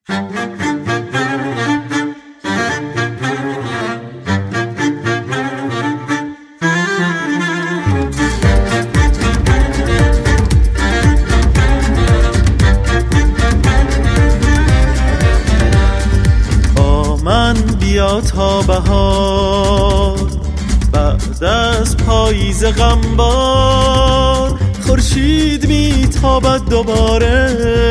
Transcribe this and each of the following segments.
با من بیا تا بهار، بعد از پاییز غمبار خورشید میتابد دوباره،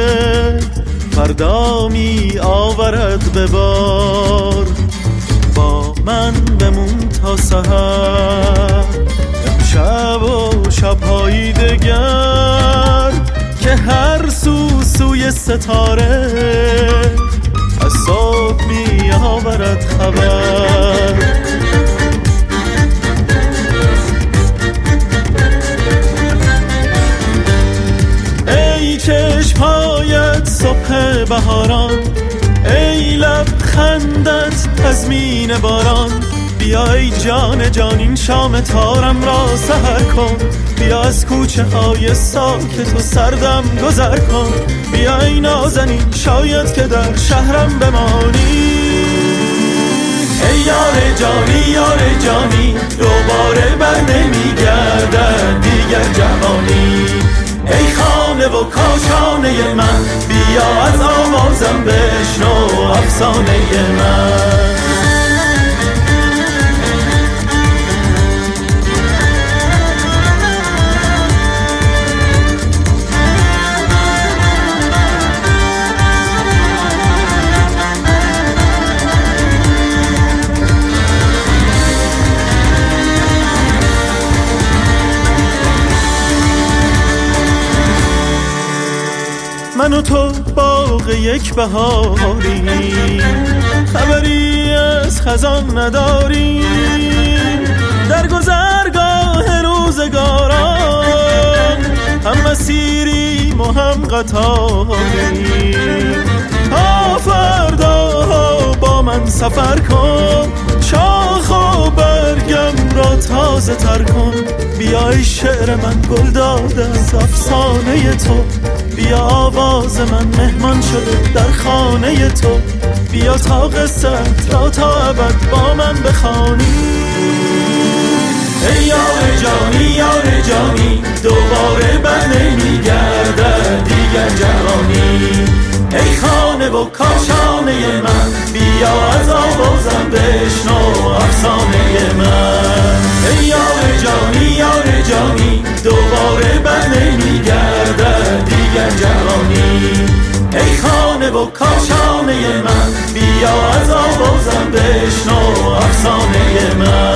فردا می آورد به بار. با من بمون تا سحر، امشب و شب‌های دگر، که هر سوی ستاره از صبح می آورد خبر. ای چشم‌هایت صبح بهاران، ای لبخندت تضمین باران، بیا ای جان جان این شام تارم را سحر کن، بیا از کوچه های ساکت و سردم گذر کن، بیا ای نازنین شاید که در شهرم بمانی. ای یار جانی یار جانی، دوباره بر نمیگردد دیگر جوانی. ای خانه و کاشانه من، بیا از آوازم بشنو افسانه من. من و تو باغ یک بهاریم، خبری از خزان نداریم، در گذرگاه روزگاران هم مسیریم و هم قطاریم. تا فردا با من سفر کن، شاخ و برگم را تازه تر کن، بیا ای شعر من گل داده از افسانه تو، بیا آواز من مهمان شده در خانه تو، بیا تا قصت را تا ابد با من بخوانی. ای یار جانی یار جانی، دوباره بر نمیگردد دیگر جوانی. ای خانه و کاشانه من، بیا از آوازم بشنو افسانه من. ای یار جانی یار جانی، دوباره بر نمیگردد دیگر جوانی. ای خانه و کاشانه من، بیا از آوازم بشنو افسانه من.